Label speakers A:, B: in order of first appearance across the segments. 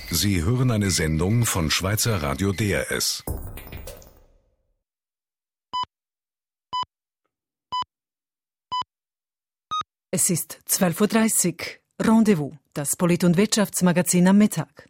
A: Sie hören eine Sendung von Schweizer Radio DRS.
B: Es ist 12:30 Uhr. Rendezvous, das Polit- und Wirtschaftsmagazin am Mittag.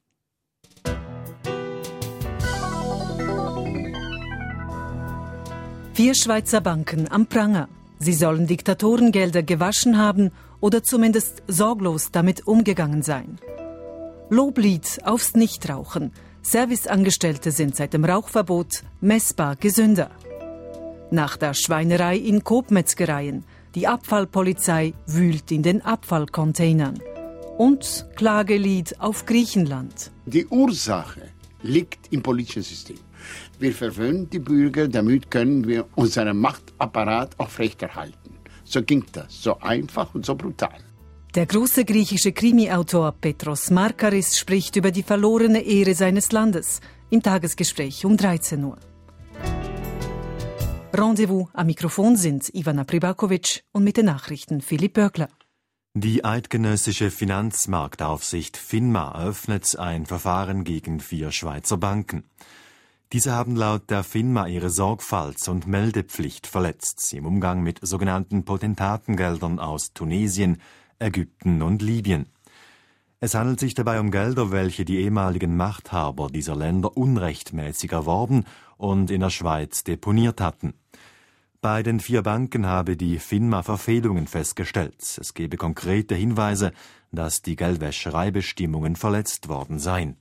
B: Vier Schweizer Banken am Pranger. Sie sollen Diktatorengelder gewaschen haben oder zumindest sorglos damit umgegangen sein. Loblied aufs Nichtrauchen. Serviceangestellte sind seit dem Rauchverbot messbar gesünder. Nach der Schweinerei in Coop-Metzgereien. Die Abfallpolizei wühlt in den Abfallcontainern. Und Klagelied auf Griechenland.
C: Die Ursache liegt im politischen System. Wir verwöhnen die Bürger, damit können wir unseren Machtapparat aufrechterhalten. So ging das, so einfach und so brutal.
B: Der große griechische Krimi-Autor Petros Markaris spricht über die verlorene Ehre seines Landes im Tagesgespräch um 13 Uhr. Rendezvous am Mikrofon sind Ivana Pribakovic und mit den Nachrichten Philipp Börkler.
D: Die eidgenössische Finanzmarktaufsicht FINMA eröffnet ein Verfahren gegen 4 Schweizer Banken. Diese haben laut der FINMA ihre Sorgfalts- und Meldepflicht verletzt im Umgang mit sogenannten Potentatengeldern aus Tunesien, Ägypten und Libyen. Es handelt sich dabei um Gelder, welche die ehemaligen Machthaber dieser Länder unrechtmäßig erworben und in der Schweiz deponiert hatten. Bei den 4 Banken habe die FINMA Verfehlungen festgestellt. Es gebe konkrete Hinweise, dass die Geldwäschereibestimmungen verletzt worden seien.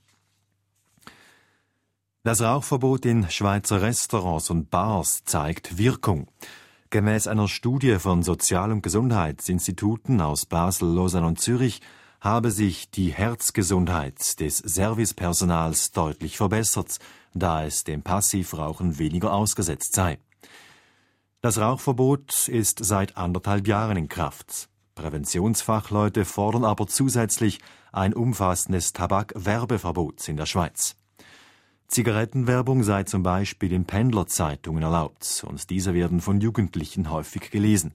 D: Das Rauchverbot in Schweizer Restaurants und Bars zeigt Wirkung. Gemäß einer Studie von Sozial- und Gesundheitsinstituten aus Basel, Lausanne und Zürich habe sich die Herzgesundheit des Servicepersonals deutlich verbessert, da es dem Passivrauchen weniger ausgesetzt sei. Das Rauchverbot ist seit 1,5 Jahren in Kraft. Präventionsfachleute fordern aber zusätzlich ein umfassendes Tabakwerbeverbot in der Schweiz. Zigarettenwerbung sei zum Beispiel in Pendlerzeitungen erlaubt und diese werden von Jugendlichen häufig gelesen.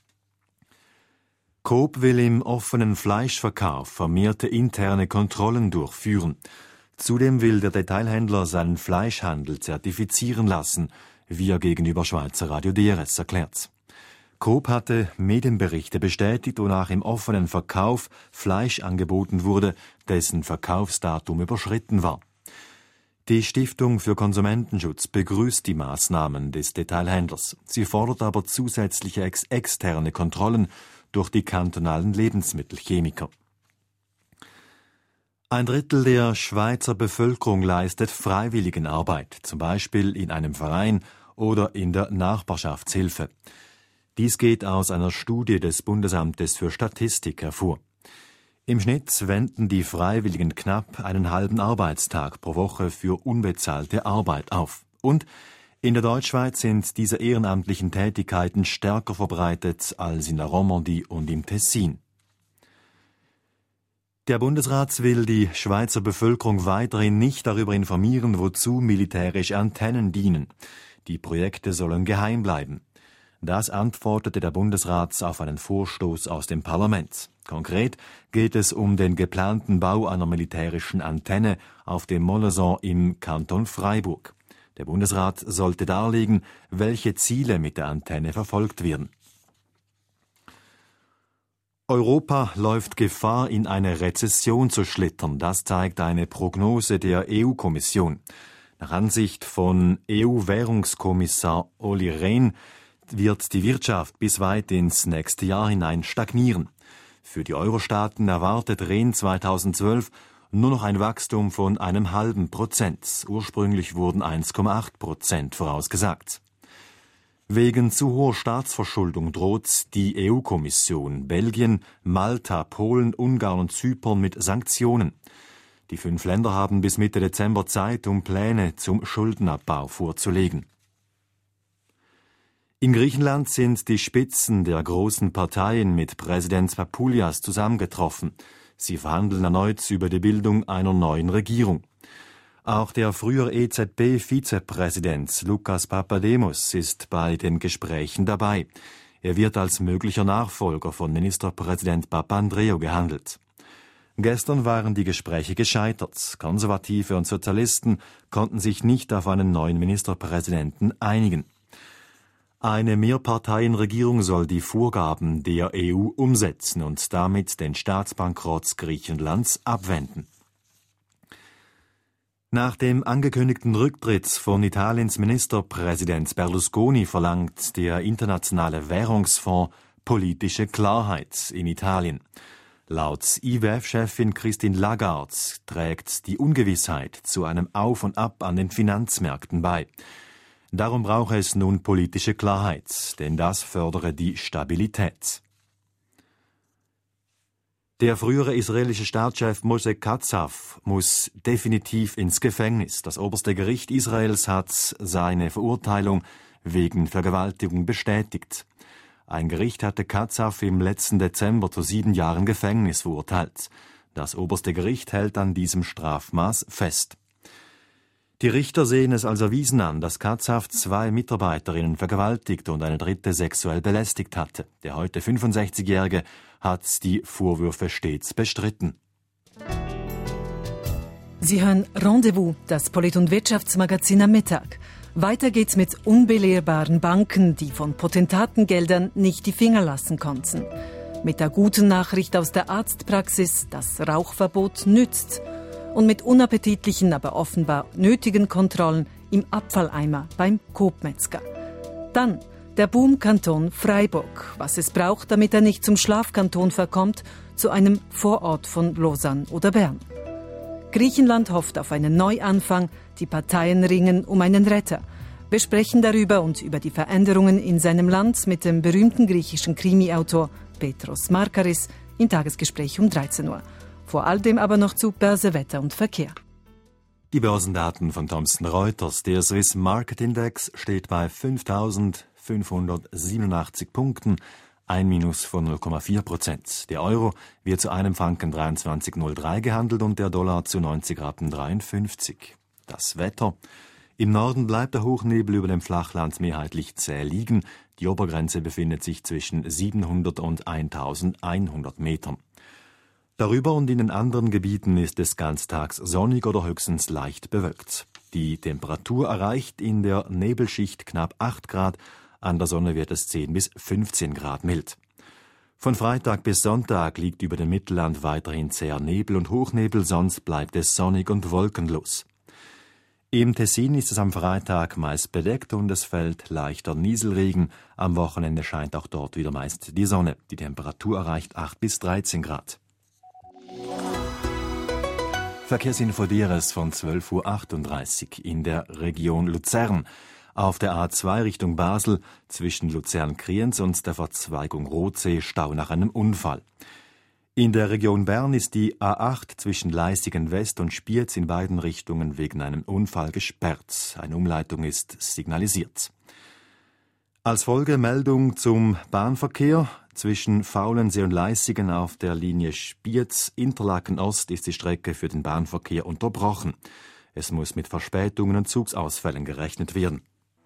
D: Coop will im offenen Fleischverkauf vermehrte interne Kontrollen durchführen. Zudem will der Detailhändler seinen Fleischhandel zertifizieren lassen, wie er gegenüber Schweizer Radio DRS erklärt. Coop hatte Medienberichte bestätigt, wonach im offenen Verkauf Fleisch angeboten wurde, dessen Verkaufsdatum überschritten war. Die Stiftung für Konsumentenschutz begrüßt die Maßnahmen des Detailhändlers. Sie fordert aber zusätzliche externe Kontrollen durch die kantonalen Lebensmittelchemiker. 1/3 der Schweizer Bevölkerung leistet Freiwilligenarbeit, zum Beispiel in einem Verein oder in der Nachbarschaftshilfe. Dies geht aus einer Studie des Bundesamtes für Statistik hervor. Im Schnitt wenden die Freiwilligen knapp einen halben Arbeitstag pro Woche für unbezahlte Arbeit auf. Und in der Deutschschweiz sind diese ehrenamtlichen Tätigkeiten stärker verbreitet als in der Romandie und im Tessin. Der Bundesrat will die Schweizer Bevölkerung weiterhin nicht darüber informieren, wozu militärische Antennen dienen. Die Projekte sollen geheim bleiben. Das antwortete der Bundesrat auf einen Vorstoß aus dem Parlament. Konkret geht es um den geplanten Bau einer militärischen Antenne auf dem Moleson im Kanton Freiburg. Der Bundesrat sollte darlegen, welche Ziele mit der Antenne verfolgt werden. Europa läuft Gefahr, in eine Rezession zu schlittern. Das zeigt eine Prognose der EU-Kommission. Nach Ansicht von EU-Währungskommissar Olli Rehn wird die Wirtschaft bis weit ins nächste Jahr hinein stagnieren. Für die Euro-Staaten erwartet Rehn 2012 nur noch ein Wachstum von 0,5%. Ursprünglich wurden 1,8% vorausgesagt. Wegen zu hoher Staatsverschuldung droht die EU-Kommission Belgien, Malta, Polen, Ungarn und Zypern mit Sanktionen. Die 5 Länder haben bis Mitte Dezember Zeit, um Pläne zum Schuldenabbau vorzulegen. In Griechenland sind die Spitzen der großen Parteien mit Präsident Papoulias zusammengetroffen. Sie verhandeln erneut über die Bildung einer neuen Regierung. Auch der frühere EZB-Vizepräsident Lukas Papademos ist bei den Gesprächen dabei. Er wird als möglicher Nachfolger von Ministerpräsident Papandreou gehandelt. Gestern waren die Gespräche gescheitert. Konservative und Sozialisten konnten sich nicht auf einen neuen Ministerpräsidenten einigen. Eine Mehrparteienregierung soll die Vorgaben der EU umsetzen und damit den Staatsbankrott Griechenlands abwenden. Nach dem angekündigten Rücktritt von Italiens Ministerpräsident Berlusconi verlangt der Internationale Währungsfonds politische Klarheit in Italien. Laut IWF-Chefin Christine Lagarde trägt die Ungewissheit zu einem Auf und Ab an den Finanzmärkten bei. Darum brauche es nun politische Klarheit, denn das fördere die Stabilität. Der frühere israelische Staatschef Moshe Katsav muss definitiv ins Gefängnis. Das oberste Gericht Israels hat seine Verurteilung wegen Vergewaltigung bestätigt. Ein Gericht hatte Katsav im letzten Dezember zu 7 Jahren Gefängnis verurteilt. Das oberste Gericht hält an diesem Strafmaß fest. Die Richter sehen es als erwiesen an, dass Katsav 2 Mitarbeiterinnen vergewaltigt und eine dritte sexuell belästigt hatte. Der heute 65-Jährige hat die Vorwürfe stets bestritten.
B: Sie hören Rendezvous, das Polit- und Wirtschaftsmagazin am Mittag. Weiter geht's mit unbelehrbaren Banken, die von Potentatengeldern nicht die Finger lassen konnten. Mit der guten Nachricht aus der Arztpraxis, das Rauchverbot nützt. Und mit unappetitlichen, aber offenbar nötigen Kontrollen im Abfalleimer beim Coop-Metzger. Dann der Boom-Kanton Freiburg, was es braucht, damit er nicht zum Schlafkanton verkommt, zu einem Vorort von Lausanne oder Bern. Griechenland hofft auf einen Neuanfang, die Parteien ringen um einen Retter. Wir sprechen darüber und über die Veränderungen in seinem Land mit dem berühmten griechischen Krimi-Autor Petros Markaris im Tagesgespräch um 13 Uhr. Vor all dem aber noch zu Börse, Wetter und Verkehr.
D: Die Börsendaten von Thomson Reuters. Der Swiss Market Index steht bei 5.587 Punkten, ein Minus von 0,4%. Der Euro wird zu einem Franken 23,03 gehandelt und der Dollar zu 90,53 Rappen. Das Wetter. Im Norden bleibt der Hochnebel über dem Flachland mehrheitlich zäh liegen. Die Obergrenze befindet sich zwischen 700 und 1100 Metern. Darüber und in den anderen Gebieten ist es ganztags sonnig oder höchstens leicht bewölkt. Die Temperatur erreicht in der Nebelschicht knapp 8 Grad, an der Sonne wird es 10 bis 15 Grad mild. Von Freitag bis Sonntag liegt über dem Mittelland weiterhin zäher Nebel und Hochnebel, sonst bleibt es sonnig und wolkenlos. Im Tessin ist es am Freitag meist bedeckt und es fällt leichter Nieselregen. Am Wochenende scheint auch dort wieder meist die Sonne. Die Temperatur erreicht 8 bis 13 Grad. Verkehrsinfo DRS von 12.38 Uhr in der Region Luzern. Auf der A2 Richtung Basel zwischen Luzern-Kriens und der Verzweigung Rothsee Stau nach einem Unfall. In der Region Bern ist die A8 zwischen Leissigen West und Spiez in beiden Richtungen wegen einem Unfall gesperrt. Eine Umleitung ist signalisiert. Als Folge Meldung zum Bahnverkehr. Zwischen Faulensee und Leissigen auf der Linie Spiez-Interlaken Ost ist die Strecke für den Bahnverkehr unterbrochen. Es muss mit Verspätungen und Zugsausfällen gerechnet werden.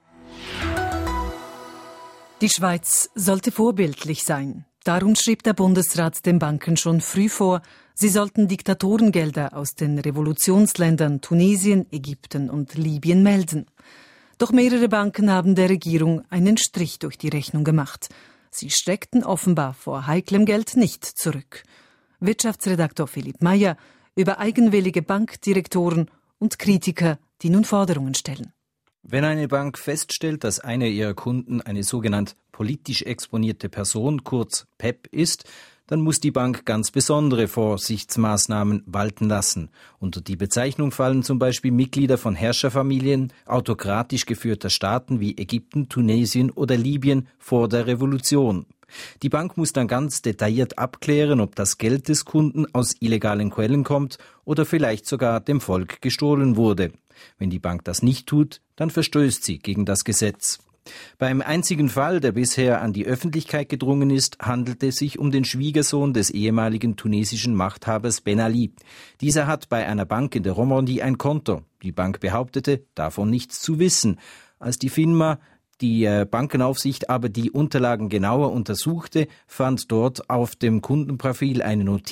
B: Die Schweiz sollte vorbildlich sein. Darum schrieb der Bundesrat den Banken schon früh vor, sie sollten Diktatorengelder aus den Revolutionsländern Tunesien, Ägypten und Libyen melden. Doch mehrere Banken haben der Regierung einen Strich durch die Rechnung gemacht. Sie streckten offenbar vor heiklem Geld nicht zurück. Wirtschaftsredaktor Philipp Meyer über eigenwillige Bankdirektoren und Kritiker, die nun Forderungen stellen.
E: Wenn eine Bank feststellt, dass einer ihrer Kunden eine sogenannt politisch exponierte Person, kurz PEP, ist, dann muss die Bank ganz besondere Vorsichtsmaßnahmen walten lassen. Unter die Bezeichnung fallen zum Beispiel Mitglieder von Herrscherfamilien autokratisch geführter Staaten wie Ägypten, Tunesien oder Libyen vor der Revolution. Die Bank muss dann ganz detailliert abklären, ob das Geld des Kunden aus illegalen Quellen kommt oder vielleicht sogar dem Volk gestohlen wurde. Wenn die Bank das nicht tut, dann verstößt sie gegen das Gesetz. Beim einzigen Fall, der bisher an die Öffentlichkeit gedrungen ist, handelt es sich um den Schwiegersohn des ehemaligen tunesischen Machthabers Ben Ali. Dieser hat bei einer Bank in der Romandie ein Konto. Die Bank behauptete, davon nichts zu wissen. Als die FINMA, die Bankenaufsicht, aber die Unterlagen genauer untersuchte, fand dort auf dem Kundenprofil eine Notiz,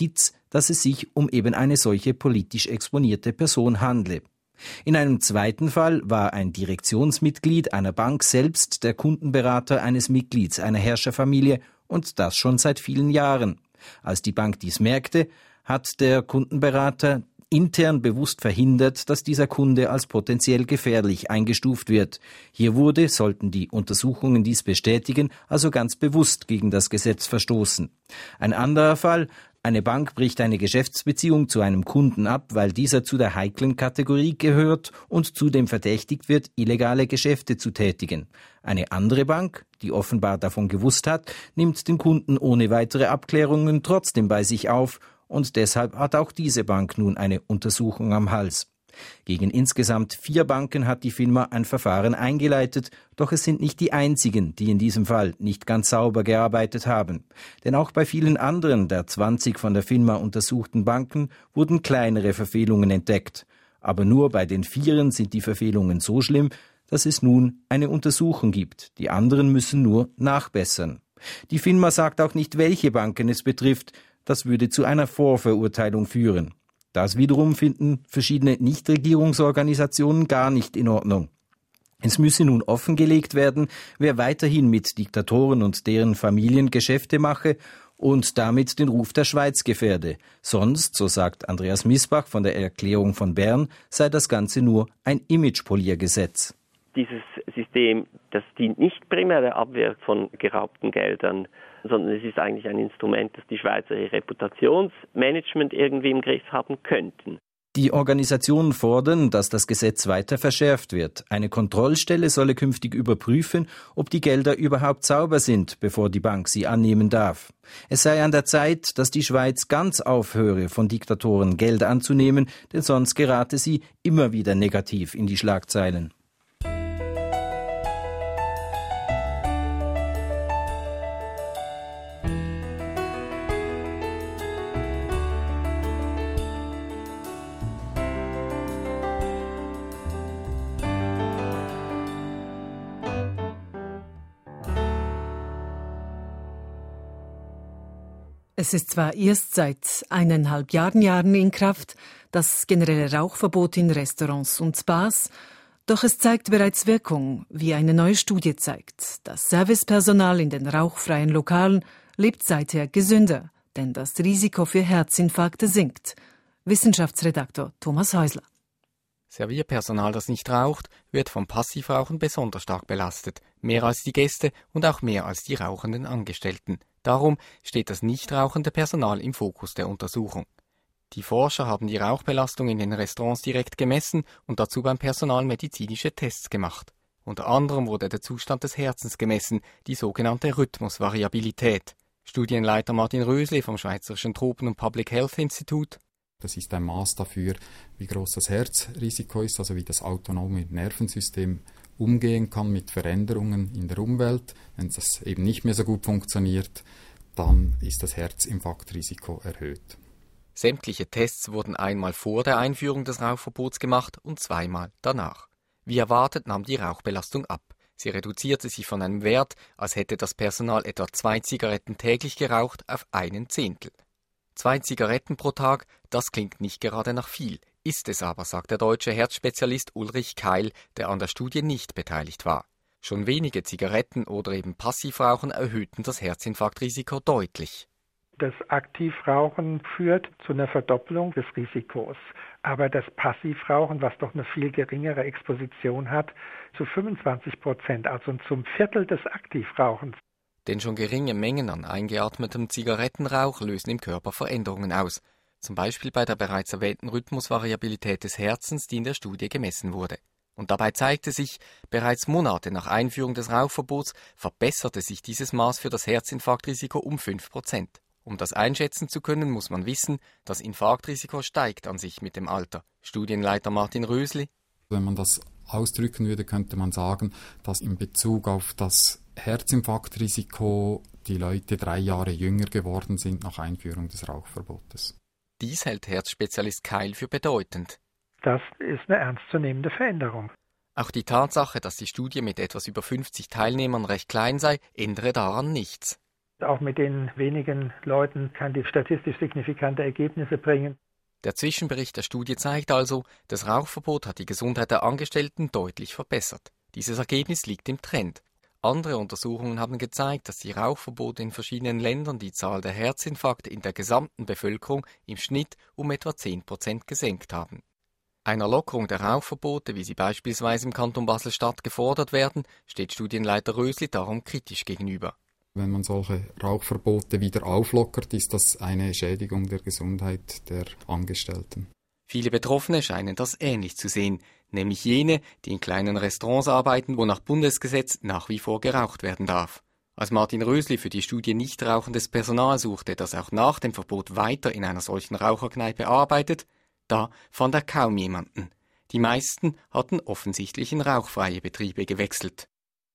E: dass es sich um eben eine solche politisch exponierte Person handle. In einem zweiten Fall war ein Direktionsmitglied einer Bank selbst der Kundenberater eines Mitglieds einer Herrscherfamilie und das schon seit vielen Jahren. Als die Bank dies merkte, hat der Kundenberater intern bewusst verhindert, dass dieser Kunde als potenziell gefährlich eingestuft wird. Hier wurde, sollten die Untersuchungen dies bestätigen, also ganz bewusst gegen das Gesetz verstoßen. Ein anderer Fall: Eine Bank bricht eine Geschäftsbeziehung zu einem Kunden ab, weil dieser zu der heiklen Kategorie gehört und zudem verdächtigt wird, illegale Geschäfte zu tätigen. Eine andere Bank, die offenbar davon gewusst hat, nimmt den Kunden ohne weitere Abklärungen trotzdem bei sich auf, und deshalb hat auch diese Bank nun eine Untersuchung am Hals. Gegen insgesamt 4 Banken hat die Firma ein Verfahren eingeleitet, doch es sind nicht die einzigen, die in diesem Fall nicht ganz sauber gearbeitet haben. Denn auch bei vielen anderen der 20 von der Firma untersuchten Banken wurden kleinere Verfehlungen entdeckt. Aber nur bei den 4 sind die Verfehlungen so schlimm, dass es nun eine Untersuchung gibt. Die anderen müssen nur nachbessern. Die Firma sagt auch nicht, welche Banken es betrifft. Das würde zu einer Vorverurteilung führen. Das wiederum finden verschiedene Nichtregierungsorganisationen gar nicht in Ordnung. Es müsse nun offengelegt werden, wer weiterhin mit Diktatoren und deren Familien Geschäfte mache und damit den Ruf der Schweiz gefährde. Sonst, so sagt Andreas Misbach von der Erklärung von Bern, sei das Ganze nur ein Imagepoliergesetz.
F: Dieses System, das dient nicht primär der Abwehr von geraubten Geldern, sondern es ist eigentlich ein Instrument, das die Schweizer ihr Reputationsmanagement irgendwie im Griff haben könnten.
E: Die Organisationen fordern, dass das Gesetz weiter verschärft wird. Eine Kontrollstelle solle künftig überprüfen, ob die Gelder überhaupt sauber sind, bevor die Bank sie annehmen darf. Es sei an der Zeit, dass die Schweiz ganz aufhöre, von Diktatoren Geld anzunehmen, denn sonst gerate sie immer wieder negativ in die Schlagzeilen.
B: Es ist zwar erst seit 1,5 Jahren in Kraft, das generelle Rauchverbot in Restaurants und Bars, doch es zeigt bereits Wirkung, wie eine neue Studie zeigt. Das Servicepersonal in den rauchfreien Lokalen lebt seither gesünder, denn das Risiko für Herzinfarkte sinkt. Wissenschaftsredaktor Thomas Häusler.
G: Servierpersonal, das nicht raucht, wird vom Passivrauchen besonders stark belastet, mehr als die Gäste und auch mehr als die rauchenden Angestellten. Darum steht das nicht rauchende Personal im Fokus der Untersuchung. Die Forscher haben die Rauchbelastung in den Restaurants direkt gemessen und dazu beim Personal medizinische Tests gemacht. Unter anderem wurde der Zustand des Herzens gemessen, die sogenannte Rhythmusvariabilität. Studienleiter Martin Rösli vom Schweizerischen Tropen- und Public Health Institut:
H: Das ist ein Maß dafür, wie groß das Herzrisiko ist, also wie das autonome Nervensystem umgehen kann mit Veränderungen in der Umwelt. Wenn das eben nicht mehr so gut funktioniert, dann ist das Herzinfarktrisiko erhöht.
G: Sämtliche Tests wurden einmal vor der Einführung des Rauchverbots gemacht und zweimal danach. Wie erwartet nahm die Rauchbelastung ab. Sie reduzierte sich von einem Wert, als hätte das Personal etwa 2 Zigaretten täglich geraucht, auf 1/10. 2 Zigaretten pro Tag, das klingt nicht gerade nach viel, ist es aber, sagt der deutsche Herzspezialist Ulrich Keil, der an der Studie nicht beteiligt war. Schon wenige Zigaretten oder eben Passivrauchen erhöhten das Herzinfarktrisiko deutlich.
I: Das Aktivrauchen führt zu einer Verdoppelung des Risikos. Aber das Passivrauchen, was doch eine viel geringere Exposition hat, zu 25%, also zum Viertel des Aktivrauchens.
G: Denn schon geringe Mengen an eingeatmetem Zigarettenrauch lösen im Körper Veränderungen aus. Zum Beispiel bei der bereits erwähnten Rhythmusvariabilität des Herzens, die in der Studie gemessen wurde. Und dabei zeigte sich, bereits Monate nach Einführung des Rauchverbots verbesserte sich dieses Maß für das Herzinfarktrisiko um 5%. Um das einschätzen zu können, muss man wissen, das Infarktrisiko steigt an sich mit dem Alter. Studienleiter Martin Rösli:
H: Wenn man das ausdrücken würde, könnte man sagen, dass in Bezug auf das Herzinfarktrisiko die Leute 3 Jahre jünger geworden sind nach Einführung des Rauchverbotes.
G: Dies hält Herzspezialist Keil für bedeutend.
I: Das ist eine ernstzunehmende Veränderung.
G: Auch die Tatsache, dass die Studie mit etwas über 50 Teilnehmern recht klein sei, ändere daran nichts.
I: Auch mit den wenigen Leuten kann die statistisch signifikante Ergebnisse bringen.
G: Der Zwischenbericht der Studie zeigt also, das Rauchverbot hat die Gesundheit der Angestellten deutlich verbessert. Dieses Ergebnis liegt im Trend. Andere Untersuchungen haben gezeigt, dass die Rauchverbote in verschiedenen Ländern die Zahl der Herzinfarkte in der gesamten Bevölkerung im Schnitt um etwa 10% gesenkt haben. Einer Lockerung der Rauchverbote, wie sie beispielsweise im Kanton Basel-Stadt gefordert werden, steht Studienleiter Rösli darum kritisch gegenüber.
H: Wenn man solche Rauchverbote wieder auflockert, ist das eine Schädigung der Gesundheit der Angestellten.
G: Viele Betroffene scheinen das ähnlich zu sehen, nämlich jene, die in kleinen Restaurants arbeiten, wo nach Bundesgesetz nach wie vor geraucht werden darf. Als Martin Rösli für die Studie nicht rauchendes Personal suchte, das auch nach dem Verbot weiter in einer solchen Raucherkneipe arbeitet, da fand er kaum jemanden. Die meisten hatten offensichtlich in rauchfreie Betriebe gewechselt.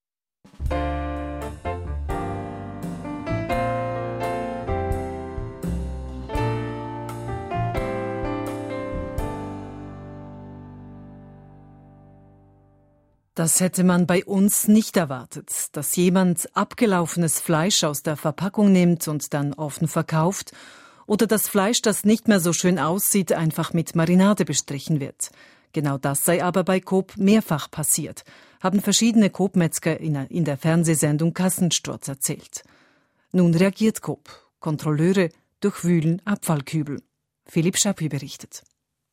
B: Das hätte man bei uns nicht erwartet, dass jemand abgelaufenes Fleisch aus der Verpackung nimmt und dann offen verkauft oder das Fleisch, das nicht mehr so schön aussieht, einfach mit Marinade bestrichen wird. Genau das sei aber bei Coop mehrfach passiert, haben verschiedene Coop-Metzger in der Fernsehsendung Kassensturz erzählt. Nun reagiert Coop. Kontrolleure durchwühlen Abfallkübel. Philipp Schappi berichtet.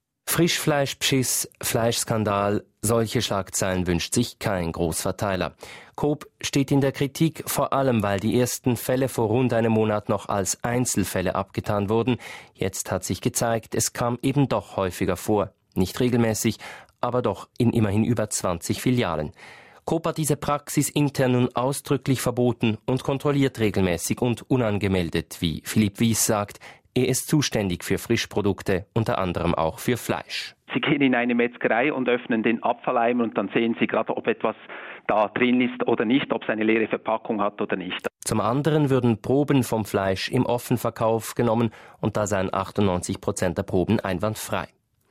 J: Frischfleischbeschiss, Fleischskandal, solche Schlagzeilen wünscht sich kein Großverteiler. Coop steht in der Kritik, vor allem weil die ersten Fälle vor rund einem Monat noch als Einzelfälle abgetan wurden. Jetzt hat sich gezeigt, es kam eben doch häufiger vor. Nicht regelmäßig, aber doch in immerhin über 20 Filialen. Coop hat diese Praxis intern nun ausdrücklich verboten und kontrolliert regelmäßig und unangemeldet, wie Philipp Wies sagt. Er ist zuständig für Frischprodukte, unter anderem auch für Fleisch.
K: Sie gehen in eine Metzgerei und öffnen den Abfalleimer und dann sehen Sie gerade, ob etwas da drin ist oder nicht, ob es eine leere Verpackung hat oder nicht.
J: Zum anderen würden Proben vom Fleisch im Offenverkauf genommen und da seien 98% der Proben einwandfrei.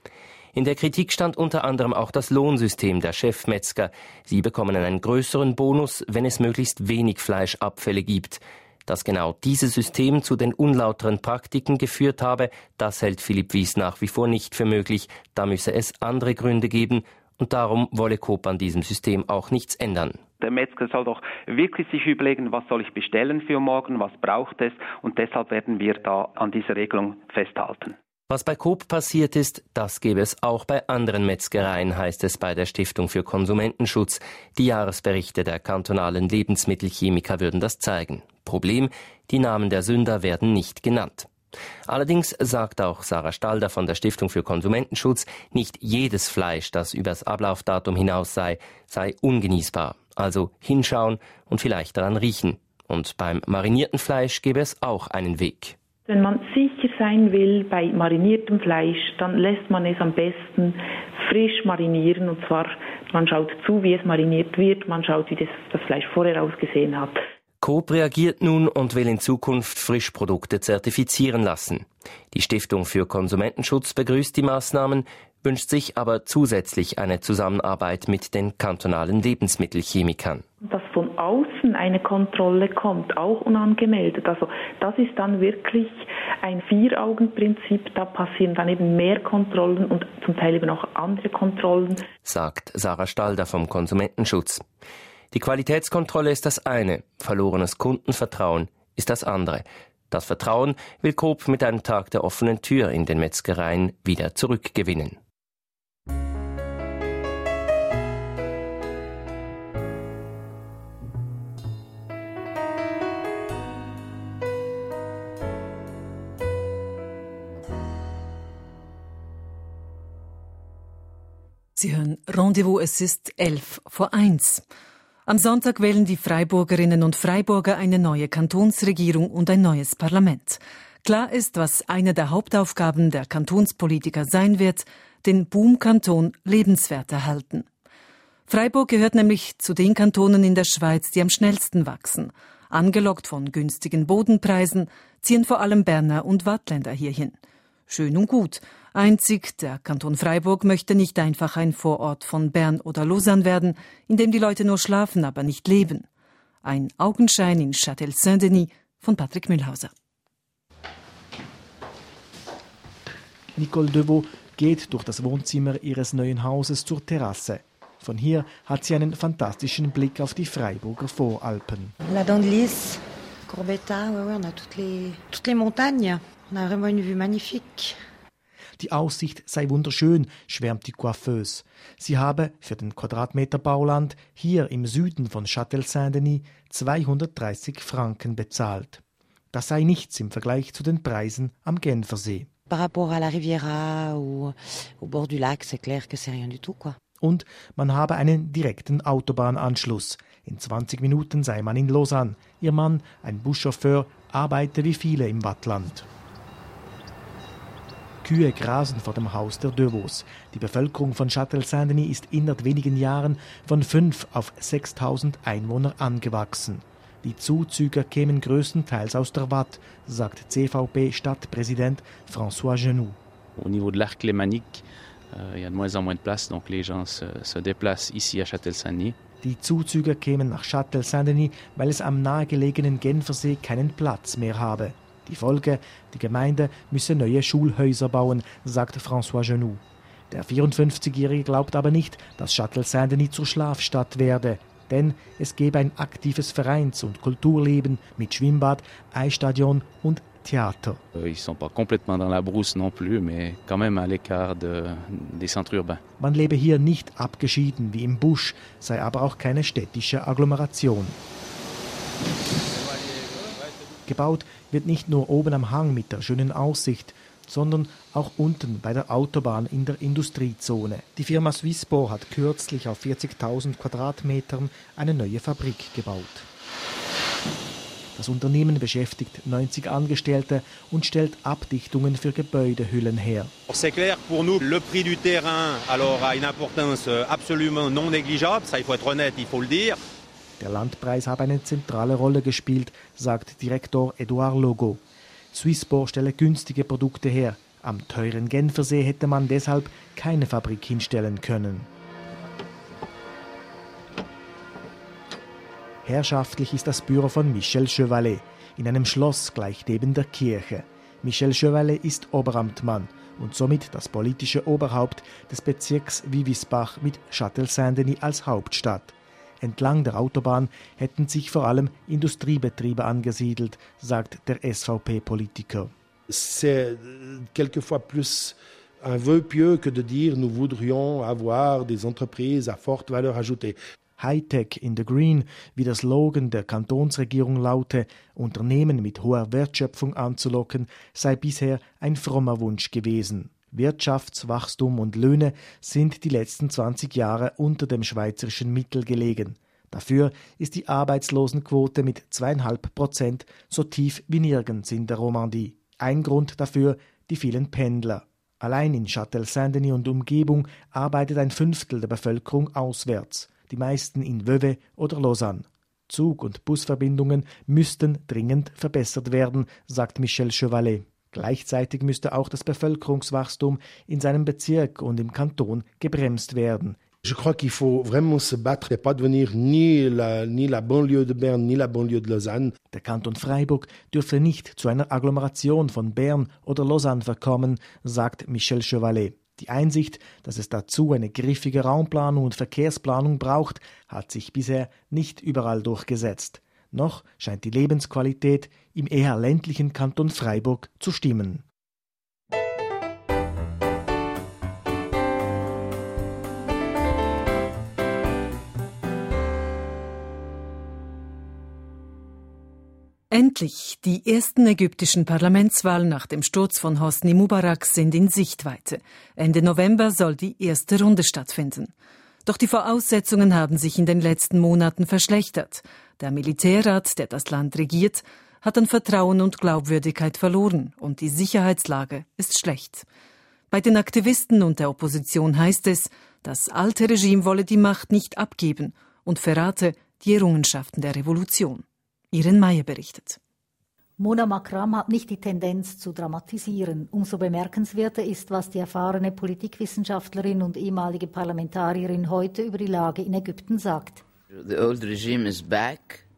J: In der Kritik stand unter anderem auch das Lohnsystem der Chefmetzger. Sie bekommen einen größeren Bonus, wenn es möglichst wenig Fleischabfälle gibt. Dass genau dieses System zu den unlauteren Praktiken geführt habe, das hält Philipp Wies nach wie vor nicht für möglich. Da müsse es andere Gründe geben und darum wolle Coop an diesem System auch nichts ändern.
K: Der Metzger soll doch wirklich sich überlegen, was soll ich bestellen für morgen, was braucht es, und deshalb werden wir da an dieser Regelung festhalten.
J: Was bei Coop passiert ist, das gäbe es auch bei anderen Metzgereien, heißt es bei der Stiftung für Konsumentenschutz. Die Jahresberichte der kantonalen Lebensmittelchemiker würden das zeigen. Problem, die Namen der Sünder werden nicht genannt. Allerdings sagt auch Sarah Stalder von der Stiftung für Konsumentenschutz, nicht jedes Fleisch, das übers Ablaufdatum hinaus sei ungenießbar. Also hinschauen und vielleicht daran riechen. Und beim marinierten Fleisch gäbe es auch einen Weg.
L: Wenn man sicher sein will bei mariniertem Fleisch, dann lässt man es am besten frisch marinieren. Und zwar, man schaut zu, wie es mariniert wird, man schaut, wie das Fleisch vorher ausgesehen hat.
J: Coop reagiert nun und will in Zukunft Frischprodukte zertifizieren lassen. Die Stiftung für Konsumentenschutz begrüßt die Maßnahmen, wünscht sich aber zusätzlich eine Zusammenarbeit mit den kantonalen Lebensmittelchemikern.
L: Dass von außen eine Kontrolle kommt, auch unangemeldet, also das ist dann wirklich ein Vier-Augen-Prinzip, da passieren dann eben mehr Kontrollen und zum Teil eben auch andere Kontrollen.
J: Sagt Sarah Stalder vom Konsumentenschutz. Die Qualitätskontrolle ist das eine, verlorenes Kundenvertrauen ist das andere. Das Vertrauen will Coop mit einem Tag der offenen Tür in den Metzgereien wieder zurückgewinnen.
B: Sie hören Rendezvous, es ist 11:01. Am Sonntag wählen die Freiburgerinnen und Freiburger eine neue Kantonsregierung und ein neues Parlament. Klar ist, was eine der Hauptaufgaben der Kantonspolitiker sein wird, den Boom-Kanton lebenswert erhalten. Freiburg gehört nämlich zu den Kantonen in der Schweiz, die am schnellsten wachsen. Angelockt von günstigen Bodenpreisen ziehen vor allem Berner und Waadtländer hierhin. Schön und gut. Einzig der Kanton Freiburg möchte nicht einfach ein Vorort von Bern oder Lausanne werden, in dem die Leute nur schlafen, aber nicht leben. Ein Augenschein in Châtel-Saint-Denis von Patrick Mühlhauser.
M: Nicole Deveau geht durch das Wohnzimmer ihres neuen Hauses zur Terrasse. Von hier hat sie einen fantastischen Blick auf die Freiburger Voralpen.
N: La Dent de Lys, Courbetta, on a toutes les montagnes. On a vraiment une vue magnifique.
M: Die Aussicht sei wunderschön, schwärmt die Coiffeuse. Sie habe für den Quadratmeter Bauland hier im Süden von Châtel-Saint-Denis 230 Franken bezahlt. Das sei nichts im Vergleich zu den Preisen am Genfersee.
N: Par rapport à la Riviera ou au bord du lac, c'est clair que c'est rien du tout, quoi.
M: Und man habe einen direkten Autobahnanschluss. In 20 Minuten sei man in Lausanne. Ihr Mann, ein Buschauffeur, arbeite wie viele im Wattland. Kühe grasen vor dem Haus der Deveaux. Die Bevölkerung von Châtel-Saint-Denis ist innerhalb wenigen Jahren von 5 auf 6.000 Einwohner angewachsen. Die Zuzüger kämen größtenteils aus der Watt, sagt CVP-Stadtpräsident François Genoux.
O: Au niveau de l'arc lémanique, il y a de moins en moins de place, donc les gens se déplacent ici à Châtel-Saint-Denis.
M: Die Zuzüger kämen nach Châtel-Saint-Denis, weil es am nahegelegenen Genfersee keinen Platz mehr habe. Die Folge, die Gemeinde müsse neue Schulhäuser bauen, sagt François Genoux. Der 54-Jährige glaubt aber nicht, dass Châtel-Saint-Denis zur Schlafstadt werde. Denn es gebe ein aktives Vereins- und Kulturleben mit Schwimmbad, Eisstadion und Theater.
O: Ils sont pas complètement dans la brousse non plus, mais quand même à l'écart des centres urbains.
M: Man lebe hier nicht abgeschieden wie im Busch, sei aber auch keine städtische Agglomeration. Gebaut wird nicht nur oben am Hang mit der schönen Aussicht, sondern auch unten bei der Autobahn in der Industriezone. Die Firma Swisspor hat kürzlich auf 40.000 Quadratmetern eine neue Fabrik gebaut. Das Unternehmen beschäftigt 90 Angestellte und stellt Abdichtungen für Gebäudehüllen her.
P: C'est clair, pour nous, le prix du terrain alors a une importance absolument non négligeable, ça il faut être honnête, il faut le dire.
M: Der Landpreis habe eine zentrale Rolle gespielt, sagt Direktor Edouard Logo. Swisspor stelle günstige Produkte her. Am teuren Genfersee hätte man deshalb keine Fabrik hinstellen können. Herrschaftlich ist das Büro von Michel Chevalet, in einem Schloss gleich neben der Kirche. Michel Chevalet ist Oberamtmann und somit das politische Oberhaupt des Bezirks Vivispach mit Châtel-Saint-Denis als Hauptstadt. Entlang der Autobahn hätten sich vor allem Industriebetriebe angesiedelt, sagt der SVP-Politiker.
Q: C'est quelquefois plus un vœu pieux que de dire nous voudrions avoir des entreprises à forte valeur ajoutée.
M: Hightech in the Green, wie der Slogan der Kantonsregierung laute, Unternehmen mit hoher Wertschöpfung anzulocken, sei bisher ein frommer Wunsch gewesen. Wirtschaftswachstum und Löhne sind die letzten 20 Jahre unter dem schweizerischen Mittel gelegen. Dafür ist die Arbeitslosenquote mit 2,5% so tief wie nirgends in der Romandie. Ein Grund dafür die vielen Pendler. Allein in Châtel-Saint-Denis und Umgebung arbeitet ein Fünftel der Bevölkerung auswärts, die meisten in Vevey oder Lausanne. Zug- und Busverbindungen müssten dringend verbessert werden, sagt Michel Chevalet. Gleichzeitig müsste auch das Bevölkerungswachstum in seinem Bezirk und im Kanton gebremst werden.
Q: Je crois qu'il faut vraiment se battre et pas devenir ni la banlieue de Berne ni la banlieue de Lausanne.
M: Der Kanton Freiburg dürfe nicht zu einer Agglomeration von Bern oder Lausanne verkommen, sagt Michel Chevalet. Die Einsicht, dass es dazu eine griffige Raumplanung und Verkehrsplanung braucht, hat sich bisher nicht überall durchgesetzt. Noch scheint die Lebensqualität im eher ländlichen Kanton Freiburg zu stimmen.
B: Endlich, die ersten ägyptischen Parlamentswahlen nach dem Sturz von Hosni Mubarak sind in Sichtweite. Ende November soll die erste Runde stattfinden. Doch die Voraussetzungen haben sich in den letzten Monaten verschlechtert. Der Militärrat, der das Land regiert, hat an Vertrauen und Glaubwürdigkeit verloren und die Sicherheitslage ist schlecht. Bei den Aktivisten und der Opposition heißt es, das alte Regime wolle die Macht nicht abgeben und verrate die Errungenschaften der Revolution. Iren Meyer berichtet.
R: Mona Makram hat nicht die Tendenz zu dramatisieren. Umso bemerkenswerter ist, was die erfahrene Politikwissenschaftlerin und ehemalige Parlamentarierin heute über die Lage in Ägypten sagt.
S: The old regime is back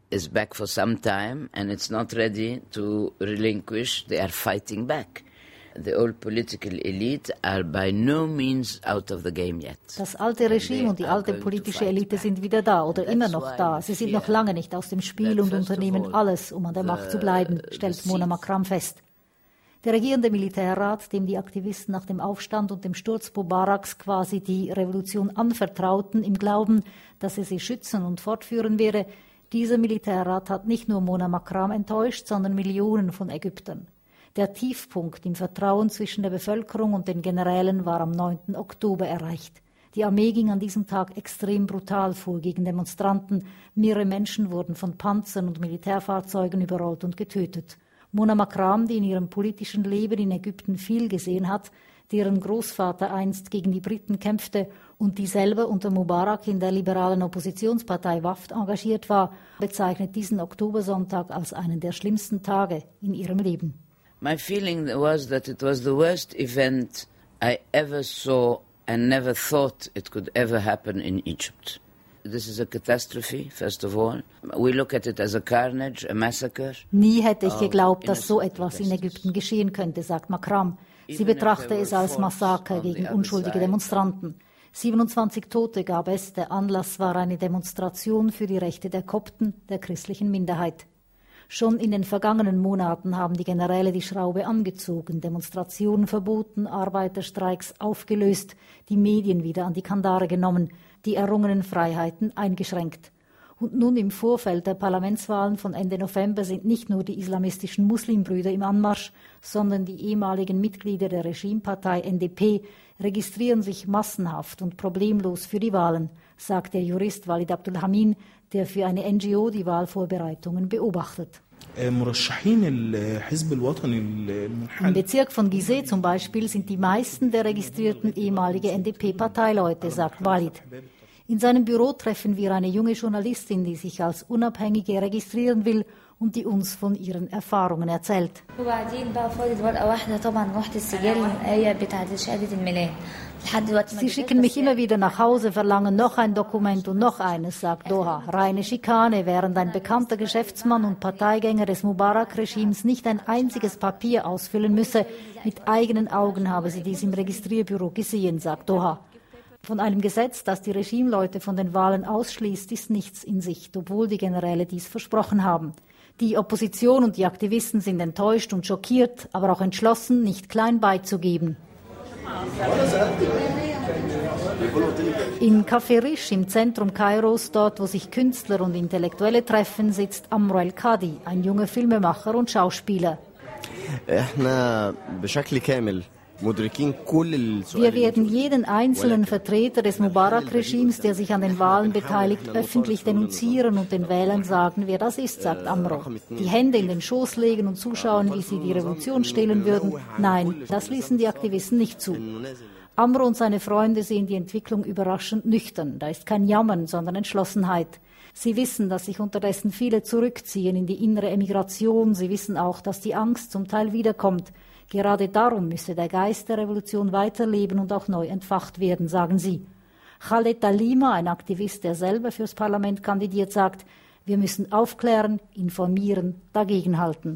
S: is back for some time and it's not ready to relinquish. They are fighting back. The old political elite are by no means out of the game yet.
R: Das alte Regime und die alte politische Elite sind wieder da oder immer noch da. Sie sind noch lange nicht aus dem Spiel und unternehmen alles, um an der Macht zu bleiben, stellt Mona Makram fest. Der regierende Militärrat, dem die Aktivisten nach dem Aufstand und dem Sturz Mubaraks quasi die Revolution anvertrauten, im Glauben, dass er sie schützen und fortführen werde, dieser Militärrat hat nicht nur Mona Makram enttäuscht, sondern Millionen von Ägyptern. Der Tiefpunkt im Vertrauen zwischen der Bevölkerung und den Generälen war am 9. Oktober erreicht. Die Armee ging an diesem Tag extrem brutal vor gegen Demonstranten. Mehrere Menschen wurden von Panzern und Militärfahrzeugen überrollt und getötet. Mona Makram, die in ihrem politischen Leben in Ägypten viel gesehen hat, deren Großvater einst gegen die Briten kämpfte und die selber unter Mubarak in der liberalen Oppositionspartei WAFD engagiert war, bezeichnet diesen Oktobersonntag als einen der schlimmsten Tage in ihrem Leben.
S: My feeling was that it was the worst event I ever saw and never thought it could ever happen in Egypt. This is a catastrophe, first of all. We look at it as a carnage, a massacre.
R: Nie hätte ich geglaubt, dass so etwas in Ägypten geschehen könnte, sagt Makram. Sie betrachte es als Massaker gegen unschuldige Demonstranten. 27 Tote gab es. Der Anlass war eine Demonstration für die Rechte der Kopten, der christlichen Minderheit. Schon in den vergangenen Monaten haben die Generäle die Schraube angezogen, Demonstrationen verboten, Arbeiterstreiks aufgelöst, die Medien wieder an die Kandare genommen, die errungenen Freiheiten eingeschränkt. Und nun im Vorfeld der Parlamentswahlen von Ende November sind nicht nur die islamistischen Muslimbrüder im Anmarsch, sondern die ehemaligen Mitglieder der Regimepartei NDP registrieren sich massenhaft und problemlos für die Wahlen, sagt der Jurist Walid Abdulhamin, der für eine NGO die Wahlvorbereitungen beobachtet. Im Bezirk von Gizeh zum Beispiel sind die meisten der registrierten ehemalige NDP-Parteileute, sagt Walid. In seinem Büro treffen wir eine junge Journalistin, die sich als Unabhängige registrieren will und die uns von ihren Erfahrungen erzählt. Sie schicken mich immer wieder nach Hause, verlangen noch ein Dokument und noch eines, sagt Doha. Reine Schikane, während ein bekannter Geschäftsmann und Parteigänger des Mubarak-Regimes nicht ein einziges Papier ausfüllen müsse. Mit eigenen Augen habe sie dies im Registrierbüro gesehen, sagt Doha. Von einem Gesetz, das die Regimeleute von den Wahlen ausschließt, ist nichts in Sicht, obwohl die Generäle dies versprochen haben. Die Opposition und die Aktivisten sind enttäuscht und schockiert, aber auch entschlossen, nicht klein beizugeben. In Café Rish im Zentrum Kairos, dort wo sich Künstler und Intellektuelle treffen, sitzt Amro El-Kadi, ein junger Filmemacher und Schauspieler. Wir werden jeden einzelnen Vertreter des Mubarak-Regimes, der sich an den Wahlen beteiligt, öffentlich denunzieren und den Wählern sagen, wer das ist, sagt Amro. Die Hände in den Schoß legen und zuschauen, wie sie die Revolution stehlen würden. Nein, das ließen die Aktivisten nicht zu. Amro und seine Freunde sehen die Entwicklung überraschend nüchtern. Da ist kein Jammern, sondern Entschlossenheit. Sie wissen, dass sich unterdessen viele zurückziehen in die innere Emigration. Sie wissen auch, dass die Angst zum Teil wiederkommt. Gerade darum müsse der Geist der Revolution weiterleben und auch neu entfacht werden, sagen sie. Khaled Dalima, ein Aktivist, der selber fürs Parlament kandidiert, sagt, wir müssen aufklären, informieren, dagegenhalten.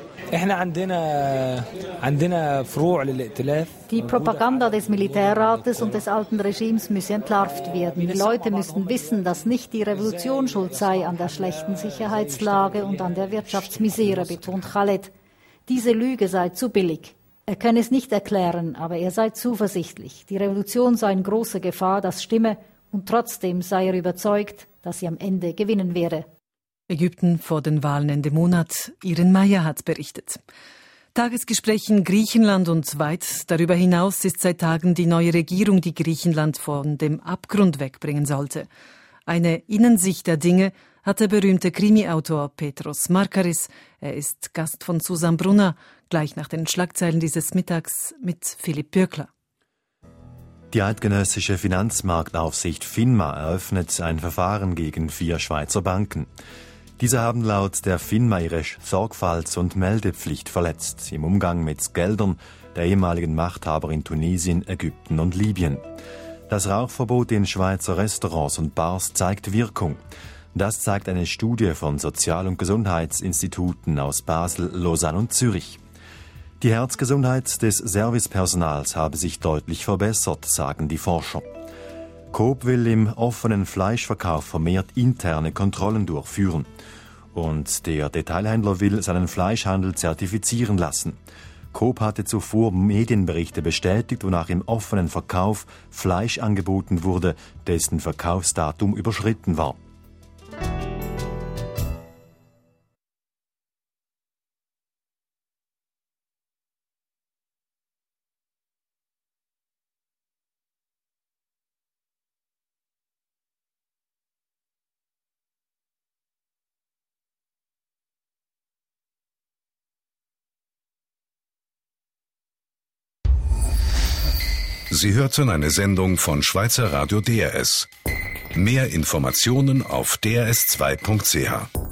R: Die Propaganda des Militärrates und des alten Regimes müsse entlarvt werden. Die Leute müssten wissen, dass nicht die Revolution schuld sei an der schlechten Sicherheitslage und an der Wirtschaftsmisere, betont Khaled. Diese Lüge sei zu billig. Er könne es nicht erklären, aber er sei zuversichtlich. Die Revolution sei in großer Gefahr, das stimme, und trotzdem sei er überzeugt, dass sie am Ende gewinnen werde.
B: Ägypten vor den Wahlen Ende Monat. Iren Meyer hat berichtet. Tagesgespräch in Griechenland und weit darüber hinaus ist seit Tagen die neue Regierung, die Griechenland von dem Abgrund wegbringen sollte. Eine Innensicht der Dinge hat der berühmte Krimi-Autor Petros Markaris. Er ist Gast von Susan Brunner, gleich nach den Schlagzeilen dieses Mittags mit Philipp Bürkler.
D: Die eidgenössische Finanzmarktaufsicht FINMA eröffnet ein Verfahren gegen 4 Schweizer Banken. Diese haben laut der FINMA ihre Sorgfalts- und Meldepflicht verletzt im Umgang mit Geldern der ehemaligen Machthaber in Tunesien, Ägypten und Libyen. Das Rauchverbot in Schweizer Restaurants und Bars zeigt Wirkung. Das zeigt eine Studie von Sozial- und Gesundheitsinstituten aus Basel, Lausanne und Zürich. Die Herzgesundheit des Servicepersonals habe sich deutlich verbessert, sagen die Forscher. Coop will im offenen Fleischverkauf vermehrt interne Kontrollen durchführen. Und der Detailhändler will seinen Fleischhandel zertifizieren lassen. Coop hatte zuvor Medienberichte bestätigt, wonach im offenen Verkauf Fleisch angeboten wurde, dessen Verkaufsdatum überschritten war.
A: Sie hörten eine Sendung von Schweizer Radio DRS. Mehr Informationen auf drs2.ch.